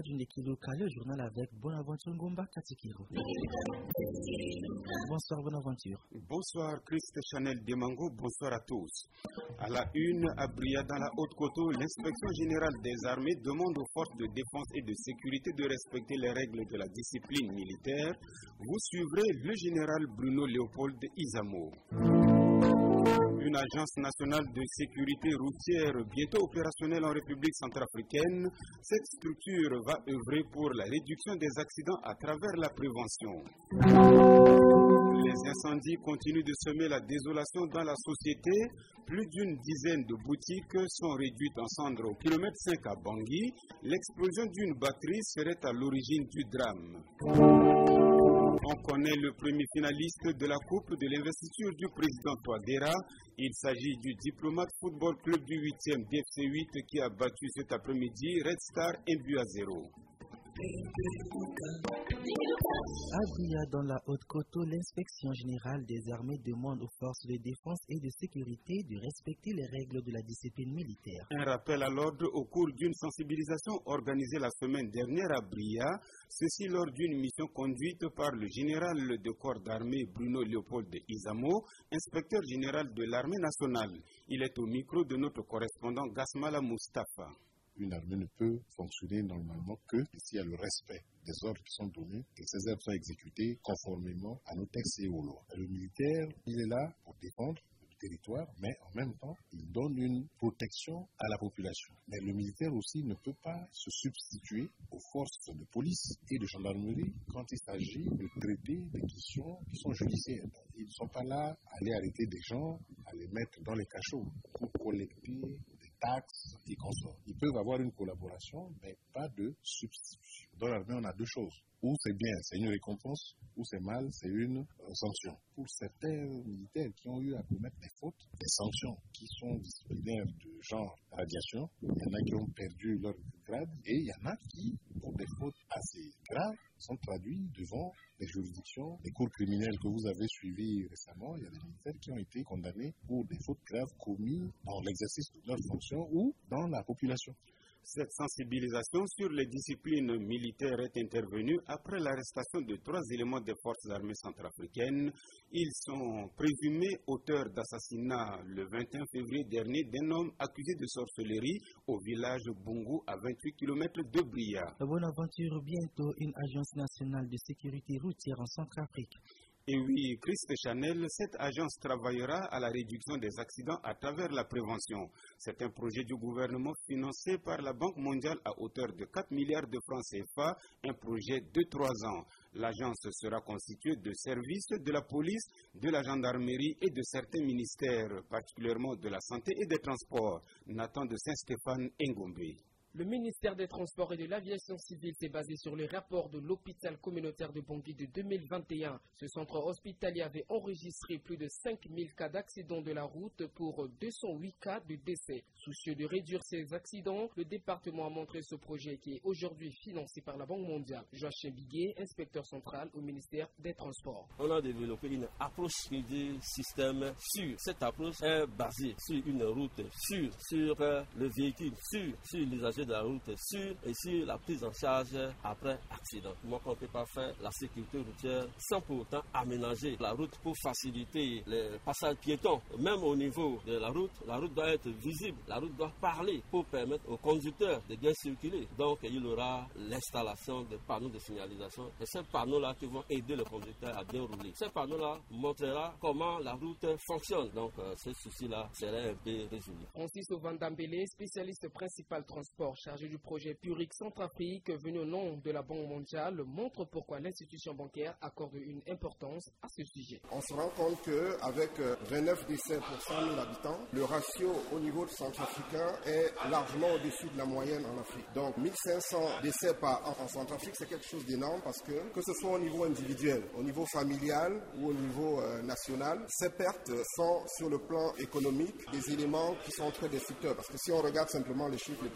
du Nekilo Kale, journal avec Bonaventure Ngomba Katikiro. Bonsoir Bonaventure. Bonsoir Christ Chanel Demango, bonsoir à tous. À la une, à Bria dans la Haute-Coteau, l'inspection générale des armées demande aux forces de défense et de sécurité de respecter les règles de la discipline militaire. Vous suivrez le général Bruno Léopold Izamo. Une agence nationale de sécurité routière bientôt opérationnelle en République centrafricaine. Cette structure va œuvrer pour la réduction des accidents à travers la prévention. Les incendies continuent de semer la désolation dans la société. Plus d'une dizaine de boutiques sont réduites en cendres au kilomètre 5 à Bangui. L'explosion d'une batterie serait à l'origine du drame. On connaît le premier finaliste de la Coupe de l'investiture du président Touadéra. Il s'agit du Diplomate Football Club du 8e DFC8 qui a battu cet après-midi Red Star 1-0. À Bria, dans la Haute-Coteau, l'inspection générale des armées demande aux forces de défense et de sécurité de respecter les règles de la discipline militaire. Un rappel à l'ordre au cours d'une sensibilisation organisée la semaine dernière à Bria, ceci lors d'une mission conduite par le général de corps d'armée Bruno Léopold Izamo, inspecteur général de l'armée nationale. Il est au micro de notre correspondant Gasmala Mustafa. Une armée ne peut fonctionner normalement que s'il y a le respect des ordres qui sont donnés et ces ordres sont exécutés conformément à nos textes et aux lois. Le militaire, il est là pour défendre le territoire, mais en même temps, il donne une protection à la population. Mais le militaire aussi ne peut pas se substituer aux forces de police et de gendarmerie quand il s'agit de traiter des questions qui sont judiciaires. Ils ne sont pas là à aller arrêter des gens, à les mettre dans les cachots pour collecter taxes et consorts. Ils peuvent avoir une collaboration, mais pas de substitution. Dans l'armée, on a deux choses. Ou c'est bien, c'est une récompense, ou c'est mal, c'est une sanction. Pour certains militaires qui ont eu à commettre des fautes, des sanctions qui sont disciplinaires de genre radiation, il y en a qui ont perdu leur grade, et il y en a qui, pour des fautes assez graves, sont traduits devant les juridictions, les cours criminels que vous avez suivis récemment. Il y a des militaires qui ont été condamnés pour des fautes graves commises dans l'exercice de leurs fonctions ou dans la population. Cette sensibilisation sur les disciplines militaires est intervenue après l'arrestation de 3 éléments des forces armées centrafricaines. Ils sont présumés auteurs d'assassinat le 21 février dernier d'un homme accusé de sorcellerie au village Bungu à 28 km de Bria. Bonaventure, bientôt une agence nationale de sécurité routière en Centrafrique. Et oui, Christ Chanel, cette agence travaillera à la réduction des accidents à travers la prévention. C'est un projet du gouvernement financé par la Banque mondiale à hauteur de 4 milliards de francs CFA, un projet de 3 ans. L'agence sera constituée de services de la police, de la gendarmerie et de certains ministères, particulièrement de la santé et des transports. Nathan de Saint-Stéphane Ngombe. Le ministère des Transports et de l'Aviation civile s'est basé sur les rapports de l'hôpital communautaire de Bangui de 2021. Ce centre hospitalier avait enregistré plus de 5000 cas d'accidents de la route pour 208 cas de décès. Soucieux de réduire ces accidents, le département a montré ce projet qui est aujourd'hui financé par la Banque mondiale. Joachim Biguet, inspecteur central au ministère des Transports. On a développé une approche du système sûr. Cette approche est basée sur une route sûre, sur le véhicule sûr, sur l'usager de la route sûre et sur la prise en charge après accident. Comment on ne peut pas faire la sécurité routière sans pour autant aménager la route pour faciliter les passages piétons. Même au niveau de la route doit être visible, la route doit parler pour permettre aux conducteurs de bien circuler. Donc il y aura l'installation de panneaux de signalisation et ces panneaux-là qui vont aider le conducteur à bien rouler. Ces panneaux-là montrera comment la route fonctionne. Donc ce souci-là serait un peu résolu. Francis Ovandambele, spécialiste principal transport chargé du projet Puric Centrafrique venu au nom de la Banque mondiale, montre pourquoi l'institution bancaire accorde une importance à ce sujet. On se rend compte qu'avec 29 décès pour 100 000 habitants, le ratio au niveau centrafricain est largement au-dessus de la moyenne en Afrique. Donc 1500 décès par an en Centrafrique, c'est quelque chose d'énorme parce que ce soit au niveau individuel, au niveau familial ou au niveau national, ces pertes sont sur le plan économique des éléments qui sont très destructeurs. Parce que si on regarde simplement les chiffres les plus récents,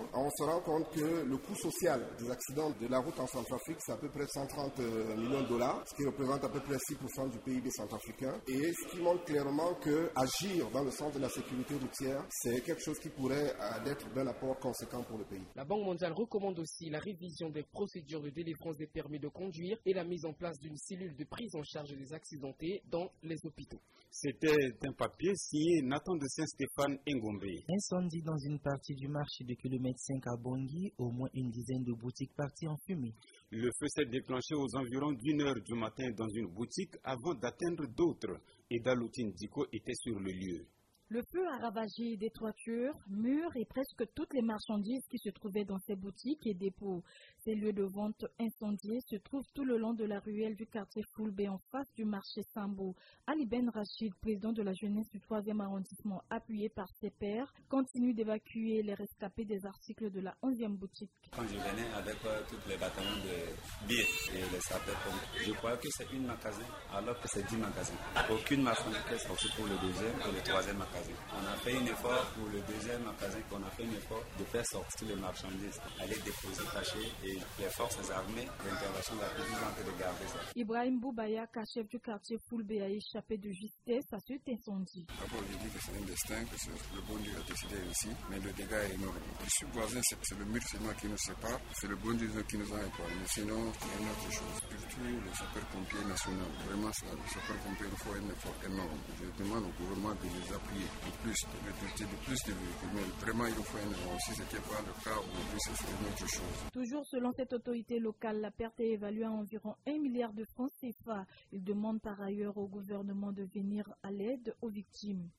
on se rend compte que le coût social des accidents de la route en Centrafrique, c'est à peu près 130 millions de dollars, ce qui représente à peu près 6% du PIB centrafricain. Et ce qui montre clairement que agir dans le sens de la sécurité routière, c'est quelque chose qui pourrait être d'un apport conséquent pour le pays. La Banque mondiale recommande aussi la révision des procédures de délivrance des permis de conduire et la mise en place d'une cellule de prise en charge des accidentés dans les hôpitaux. C'était un papier signé Nathan de Saint-Stéphane Ngombe. Incendie dans une partie du marché de kilomètre 5 à Bangui, au moins une dizaine de boutiques parties en fumée. Le feu s'est déclenché aux environs d'1h du matin dans une boutique avant d'atteindre d'autres. Et Daloutine Diko était sur le lieu. Le feu a ravagé des toitures, murs et presque toutes les marchandises qui se trouvaient dans ces boutiques et dépôts. Ces lieux de vente incendiés se trouvent tout le long de la ruelle du quartier Foulbé en face du marché Sambo. Ali Ben Rachid, président de la jeunesse du 3e arrondissement, appuyé par ses pairs, continue d'évacuer les rescapés des articles de la 11e boutique. Quand je venais avec tous les bâtiments de billets et les sapeurs-pompiers, je croyais que c'est une magasin alors que c'est 10 magasins. Aucune marchandise n'est sortie pour le deuxième et le troisième magasin. On a fait un effort pour le deuxième magasin, on a fait un effort de faire sortir les marchandises, aller déposer cachées et les forces armées d'intervention de la police ont de garder ça. Ibrahim Boubayak, chef du quartier Foulbé, a échappé de justesse à cet incendie. D'abord, je dis que c'est un destin, que le bon Dieu a décidé ici, mais le dégât est énorme. Je suis voisin, c'est le mur seulement qui nous sépare, c'est le bon Dieu qui nous a épargnés. Mais sinon, il y a une autre chose, surtout les sapeurs-pompiers nationaux. Vraiment, les sapeurs-pompiers font un effort énorme. Je demande au gouvernement de les appuyer. De plus de véhicules. Mais vraiment, il faut un effort. Si ce n'était pas le cas, aujourd'hui, ce serait une autre chose. Toujours selon cette autorité locale, la perte est évaluée à environ 1 milliard de francs CFA. Il demande par ailleurs au gouvernement de venir à l'aide aux victimes.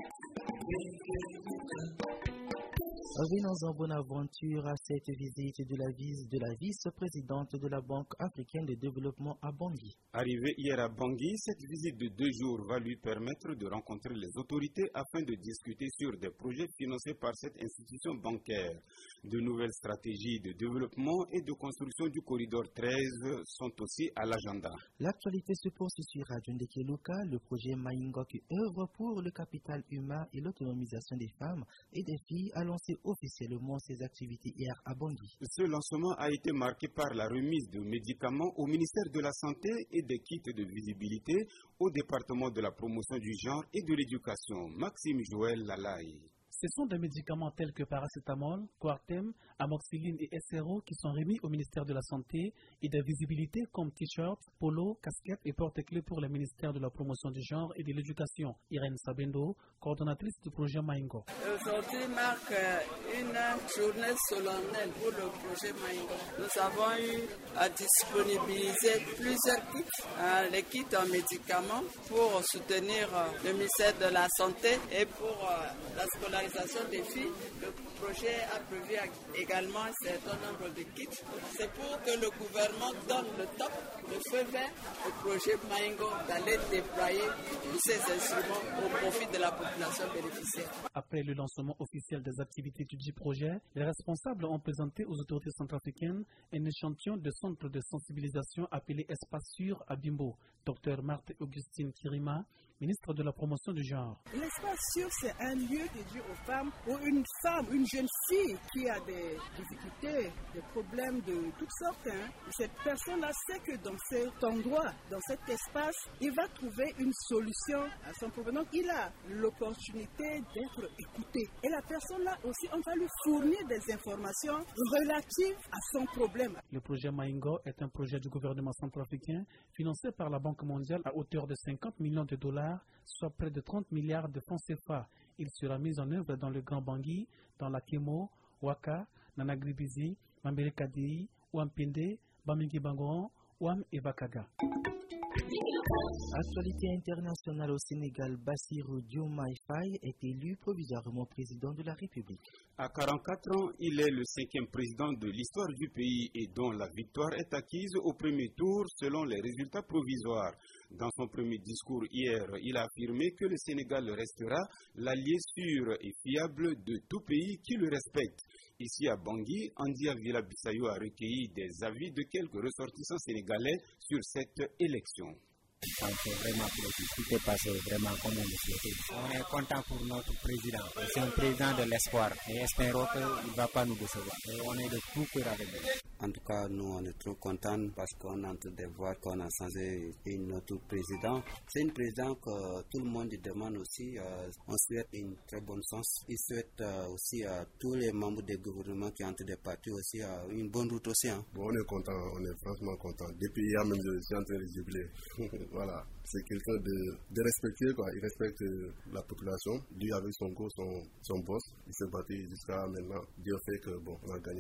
Revenons en bonne aventure à cette visite de la vice-présidente de la Banque africaine de développement à Bangui. Arrivée hier à Bangui, cette visite de 2 jours va lui permettre de rencontrer les autorités afin de discuter sur des projets financés par cette institution bancaire. De nouvelles stratégies de développement et de construction du corridor 13 sont aussi à l'agenda. L'actualité se poursuit sur Radio Ndekeluka, le projet Maingo qui œuvre pour le capital humain et l'autonomisation des femmes et des filles a lancé officiellement ses activités hier à Bangui. Ce lancement a été marqué par la remise de médicaments au ministère de la Santé et des kits de visibilité au département de la promotion du genre et de l'éducation. Maxime Joël Lalaï. Ce sont des médicaments tels que paracétamol, Coartem, amoxicilline et SRO qui sont remis au ministère de la Santé et des visibilités comme t-shirts, polo, casquettes et porte-clés pour le ministère de la Promotion du Genre et de l'Éducation. Irène Sabendo, coordonnatrice du projet Maingo. Aujourd'hui marque une journée solennelle pour le projet Maingo. Nous avons eu à disponibiliser plusieurs kits, les kits en médicaments pour soutenir le ministère de la Santé et pour la scolarisation des filles. Le projet a prévu également un certain nombre de kits. C'est pour que le gouvernement donne le top, le feu vert au projet Maingo d'aller déployer tous ces instruments au profit de la population bénéficiaire. Après le lancement officiel des activités du projet, les responsables ont présenté aux autorités centrafricaines un échantillon de centres de sensibilisation appelé Espace Sûr à Bimbo. Dr Marthe Augustine Kirima, ministre de la Promotion du Genre. L'espace sûr, c'est un lieu dédié aux femmes où une femme, une jeune fille qui a des difficultés, des problèmes de toutes sortes, cette personne-là sait que dans cet endroit, dans cet espace, il va trouver une solution à son problème. Donc, il a l'opportunité d'être écouté. Et la personne-là aussi, on va lui fournir des informations relatives à son problème. Le projet Maingo est un projet du gouvernement centrafricain financé par la Banque mondiale à hauteur de 50 millions de dollars, soit près de 30 milliards de francs CFA. Il sera mis en œuvre dans le Grand Bangui, dans la Kemo, Waka, Nanagribizi, Mambere-Kadei, Ouampende, Bamingui-Bangoron, Ouam et Bakaga. Actualité internationale au Sénégal, Bassirou Diomaye Faye est élu provisoirement président de la République. À 44 ans, il est le 5e président de l'histoire du pays et dont la victoire est acquise au premier tour selon les résultats provisoires. Dans son premier discours hier, il a affirmé que le Sénégal restera l'allié sûr et fiable de tout pays qui le respecte. Ici à Bangui, Andy Avila Bissayo a recueilli des avis de quelques ressortissants sénégalais sur cette élection. Ça me fait vraiment plaisir. Tout est passé vraiment comme on le souhaitait. On est content pour notre président. C'est un président de l'espoir. Et espérons qu'il ne va pas nous décevoir. Et on est de tout cœur avec lui. En tout cas, nous, on est trop contents parce qu'on est en train de voir qu'on a changé notre président. C'est un président que tout le monde demande aussi. On souhaite une très bonne chance. Il souhaite aussi à tous les membres du gouvernement qui entrent des partis aussi une bonne route aussi. Hein. Bon, on est content, on est franchement content. Depuis hier même, je suis en train de jubiler. Voilà, c'est quelqu'un de respectueux, quoi. Il respecte la population. Lui, avec son go, son boss, il s'est battu jusqu'à maintenant. Dieu fait que, bon, on a gagné.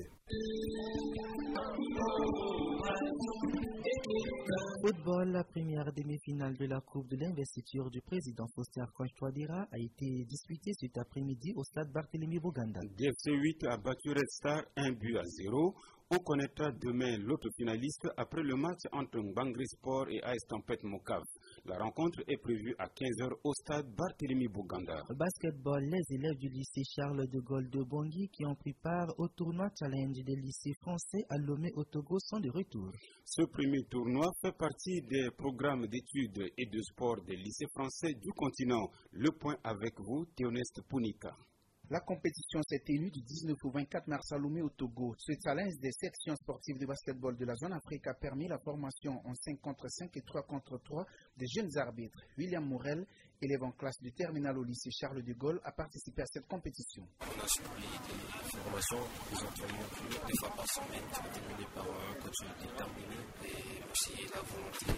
Football, la première demi-finale de la Coupe de l'investiture du président Faustin Archange Touadéra a été disputée cet après-midi au stade Barthélemy Boganda. DFC 8 a battu Red Star 1-0. On connaîtra demain l'autre finaliste après le match entre Bangri Sport et AS Tempête Mokav. La rencontre est prévue à 15h au stade Barthélemy Boganda. Basketball, les élèves du lycée Charles de Gaulle de Bangui qui ont pris part au tournoi challenge des lycées français à Lomé au Togo sont de retour. Ce premier tournoi fait partie des programmes d'études et de sport des lycées français du continent. Le point avec vous, Théoneste Pounika. La compétition s'est tenue du 19 au 24 mars à Lomé au Togo. Ce challenge des sections sportives de basketball de la zone Afrique a permis la formation en 5 contre 5 et 3 contre 3 des jeunes arbitres. William Morel, élève en classe du terminal au lycée Charles de Gaulle, a participé à cette compétition. On a suivi des formations, des entraînements des fois par semaine, qui sont terminés par un coach déterminé et aussi la volonté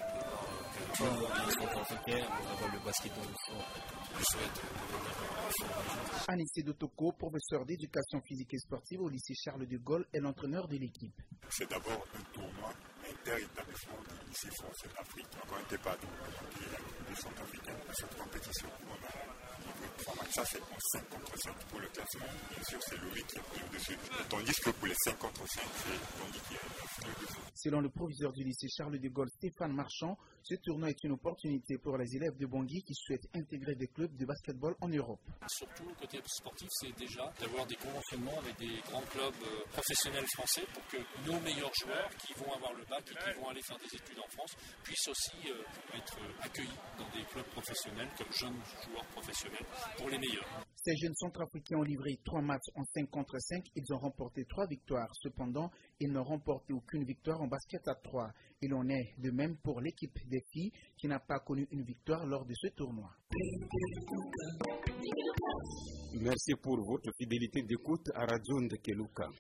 que tout le monde est centrafricain, nous avons le basket dans le fond. Je souhaite devenir Anissé Dotoko, professeur d'éducation physique et sportive au lycée Charles de Gaulle, est l'entraîneur de l'équipe. C'est d'abord un tournoi inter-établissement du lycée français d'Afrique. On n'était pas des centrafricains à cette compétition. On a livré 3 matchs. Ça, c'est en 5 contre 5 pour le classement. Bien sûr, c'est Louis qui est au-dessus. Tandis que pour les 5 contre 5, c'est Tanguy qui est au-dessus. Selon le proviseur du lycée Charles de Gaulle, Stéphane Marchand, ce tournoi est une opportunité pour les élèves de Bangui qui souhaitent intégrer des clubs de basketball en Europe. Surtout, le côté sportif, c'est déjà d'avoir des conventionnements avec des grands clubs professionnels français pour que nos meilleurs joueurs qui vont avoir le bac et qui vont aller faire des études en France puissent aussi être accueillis dans des clubs professionnels comme jeunes joueurs professionnels pour les meilleurs. Ces jeunes centrafricains ont livré 3 matchs en 5 contre 5. Ils ont remporté 3 victoires. Cependant, ils n'ont remporté aucune victoire en basket à 3. Il en est de même pour l'équipe des filles qui n'a pas connu une victoire lors de ce tournoi. Merci pour votre fidélité d'écoute à Radio Ndekeluka.